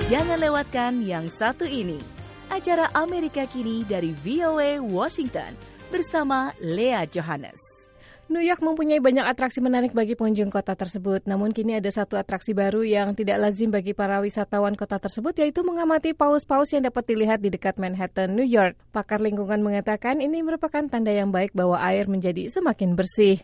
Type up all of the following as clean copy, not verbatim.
Jangan lewatkan yang satu ini, acara Amerika Kini dari VOA Washington bersama Lea Johannes. New York mempunyai banyak atraksi menarik bagi pengunjung kota tersebut. Namun kini ada satu atraksi baru yang tidak lazim bagi para wisatawan kota tersebut, yaitu mengamati paus-paus yang dapat dilihat di dekat Manhattan, New York. Pakar lingkungan mengatakan ini merupakan tanda yang baik bahwa air menjadi semakin bersih.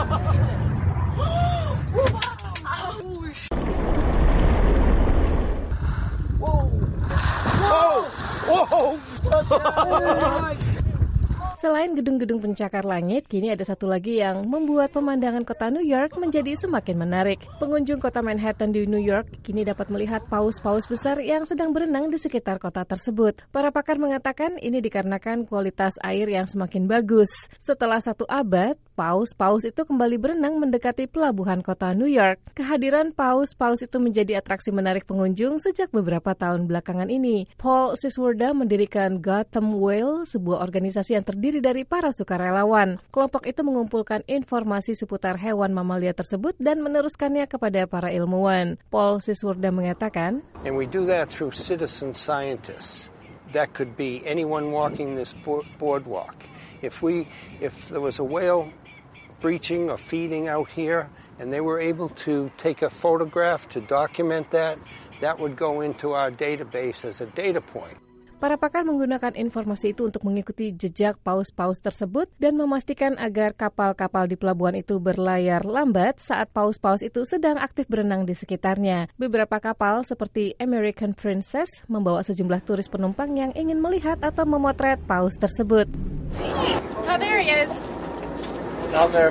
Selain gedung-gedung pencakar langit, kini ada satu lagi yang membuat pemandangan kota New York menjadi semakin menarik. Pengunjung kota Manhattan di New York kini dapat melihat paus-paus besar yang sedang berenang di sekitar kota tersebut. Para pakar mengatakan ini dikarenakan kualitas air yang semakin bagus. Setelah 1 abad, paus-paus itu kembali berenang mendekati pelabuhan kota New York. Kehadiran paus-paus itu menjadi atraksi menarik pengunjung sejak beberapa tahun belakangan ini. Paul Sisworda mendirikan Gotham Whale, sebuah organisasi yang terdiri dari para sukarelawan. Kelompok itu mengumpulkan informasi seputar hewan mamalia tersebut dan meneruskannya kepada para ilmuwan. Paul Sisworda mengatakan, And we do that through citizen scientists. That could be anyone walking this boardwalk. If there was a whale breaching or feeding out here and they were able to take a photograph to document that, that would go into our database as a data point. Para pakar menggunakan informasi itu untuk mengikuti jejak paus-paus tersebut dan memastikan agar kapal-kapal di pelabuhan itu berlayar lambat saat paus-paus itu sedang aktif berenang di sekitarnya. Beberapa kapal seperti American Princess membawa sejumlah turis penumpang yang ingin melihat atau memotret paus tersebut. Oh, there he is. Down there.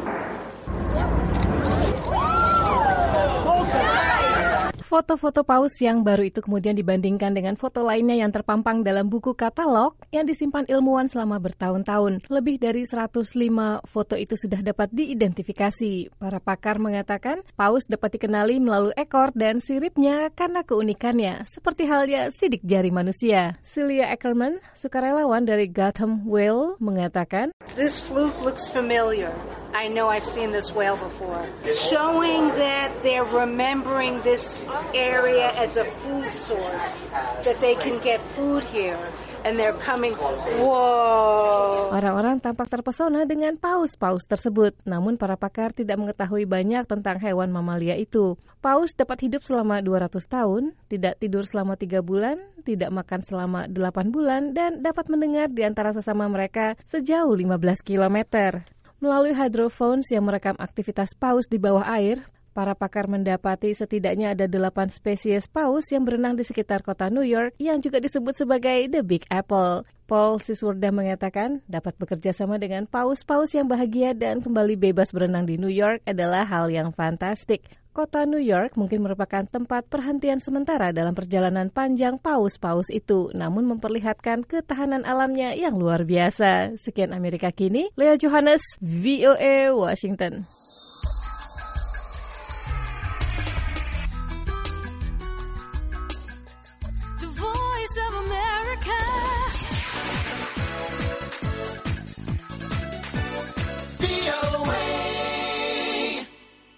Foto-foto paus yang baru itu kemudian dibandingkan dengan foto lainnya yang terpampang dalam buku katalog yang disimpan ilmuwan selama bertahun-tahun. Lebih dari 105 foto itu sudah dapat diidentifikasi. Para pakar mengatakan paus dapat dikenali melalui ekor dan siripnya karena keunikannya, seperti halnya sidik jari manusia. Celia Ackerman, sukarelawan dari Gotham Whale, mengatakan, This fluke looks familiar. I know I've seen this whale before. Showing that they're remembering this area as a food source, that they can get food here, and they're coming. Whoa! Orang-orang tampak terpesona dengan paus-paus tersebut, namun para pakar tidak mengetahui banyak tentang hewan mamalia itu. Paus dapat hidup selama 200 tahun, tidak tidur selama 3 bulan, tidak makan selama 8 bulan, dan dapat mendengar di antara sesama mereka sejauh 15 kilometer. Melalui hydrophones yang merekam aktivitas paus di bawah air, para pakar mendapati setidaknya ada 8 spesies paus yang berenang di sekitar kota New York yang juga disebut sebagai The Big Apple. Paul Sisworda mengatakan dapat bekerja sama dengan paus-paus yang bahagia dan kembali bebas berenang di New York adalah hal yang fantastik. Kota New York mungkin merupakan tempat perhentian sementara dalam perjalanan panjang paus-paus itu, namun memperlihatkan ketahanan alamnya yang luar biasa. Sekian Amerika Kini, Lea Johannes, VOA Washington.